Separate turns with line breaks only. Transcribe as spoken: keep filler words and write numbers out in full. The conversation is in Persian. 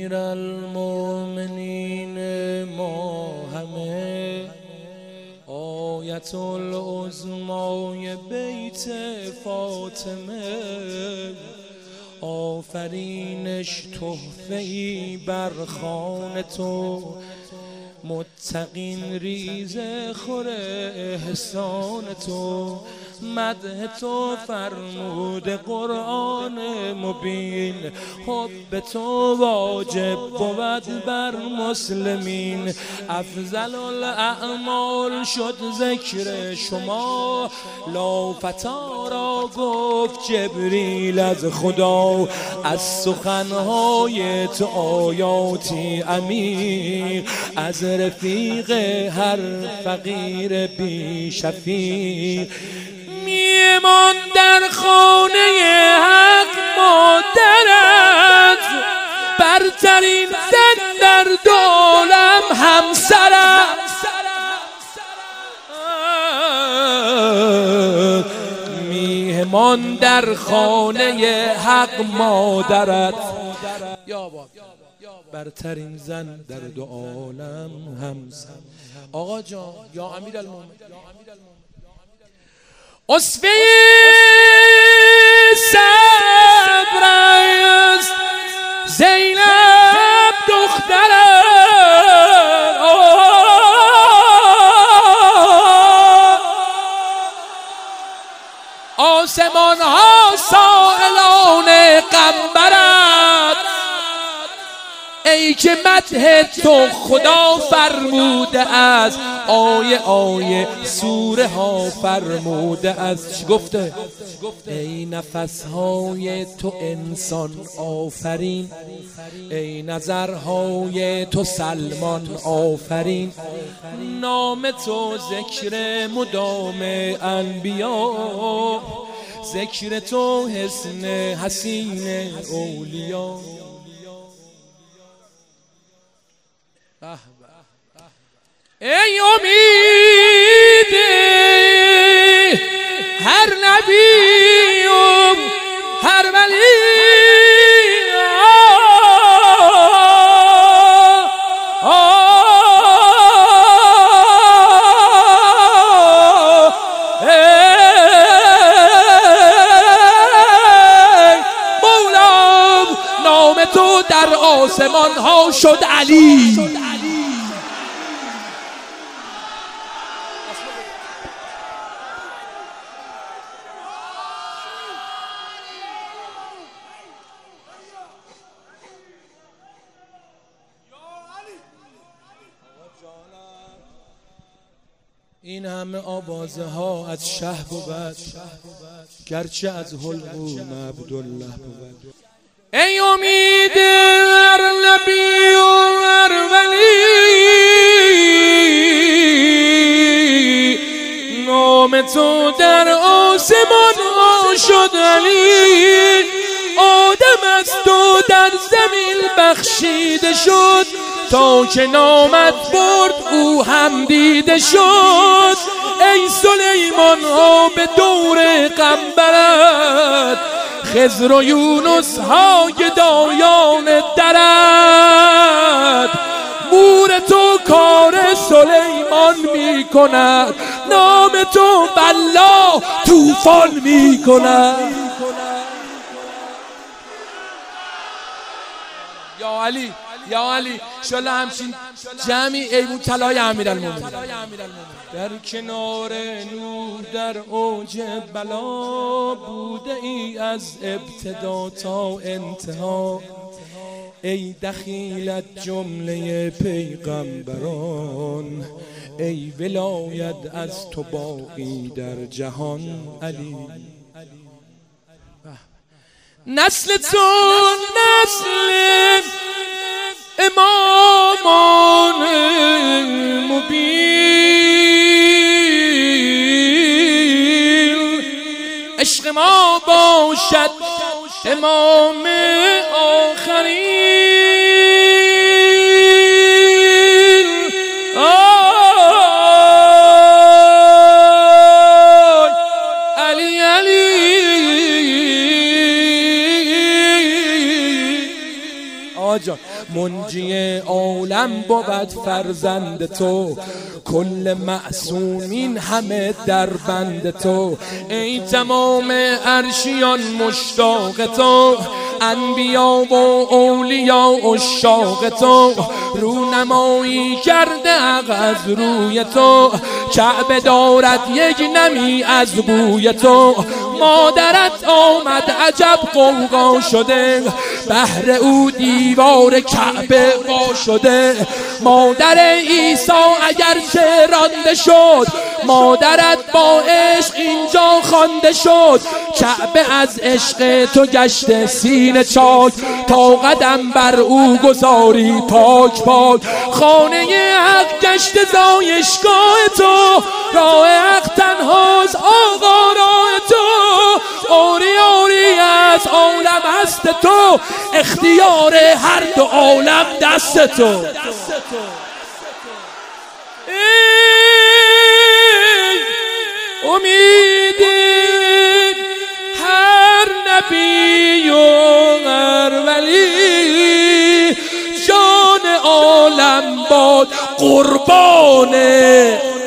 امیرالمومنین ما همه آیت العظمای بیت فاطمه، آفرینش تحفه‌ای بر خوان تو، متقین ریزه خور احسان تو، مدح تو فرمود قرآن مبین، حب تو واجب بود بر مسلمین، افضل الاعمال شد ذکر شما، لافتا را گفت جبریل از خدا، از سخنهای تو آیاتی امیر، از رفیق هر فقیر بی شفیع، میمان در خانه حق مادرت، برترین زن در دو عالم همسرت، میهمان در خانه حق مادرت، برترین زن در دو عالم همسر. آقا جان یا امیرالمومنین، اصفه صبر است زینب دخترم، آسمان ها سائلان قنبرت، ای که مدح تو خدا فرموده است، آیه آیه سوره ها فرموده است. چی گفته؟ ای نفسهای تو انسان آفرین، ای نظرهای تو سلمان آفرین، نام تو ذکر مدام انبیا، ذکر تو حسن حسین اولیا. ای امید هر نبی و هر ولی، مولا نام تو در آسمان ها شد علی. این همه آوازه ها از شه بود، گرچه از حلقوم عبدالله بود. ای امید هر نبی و هر ولی، نام تو در آسمان ها شد علی، آدم از تو در زمین بخشیده شد، تا که نامت برد او هم دیده شد. ای سلیمان ها به دور قنبرت، خضر و یونس ها گدایان درت، مور تو کار سلیمان می کند، نام تو بالله طوفان می کند. یا علی یا علی شاله همچین جمعی ایمون طلای امیرالمومنین، در کنار نور در اوج بلا، بوده ای از ابتدا تا انتها، ای دخیلت جمله پیغمبران، ای ولایت از تو باقی در جهان علی. نسل تو نسل امامان مبین، عشق ما باشد امام آخرین. آی علی علی آقا جان منجی عالم بود فرزند تو، کل معصومین همه در بند تو. ای تمام عرشیان مشتاق تو، انبیا و اولیا عشاق تو. رونمایی کرده حق از روی تو، کعبه دارد یک نمی از بوی تو. مادرت آمد عجب غوغا شده، بهر او دیوار کعبه وا شده. مادر عیسی اگرچه رانده شد، مادرت با عشق اینجا خوانده شد. کعبه از عشق تو گشته سینه چاک، تا قدم بر او گذاری پاک پاک. خانه حق گشته زایشگاه تو، راه حق تنهاست آقا راه تو. آری آری از عالم هست تو، اختیار هر دو عالم دست تو. امید هر نبی و هر ولی، جان عالم باد قربان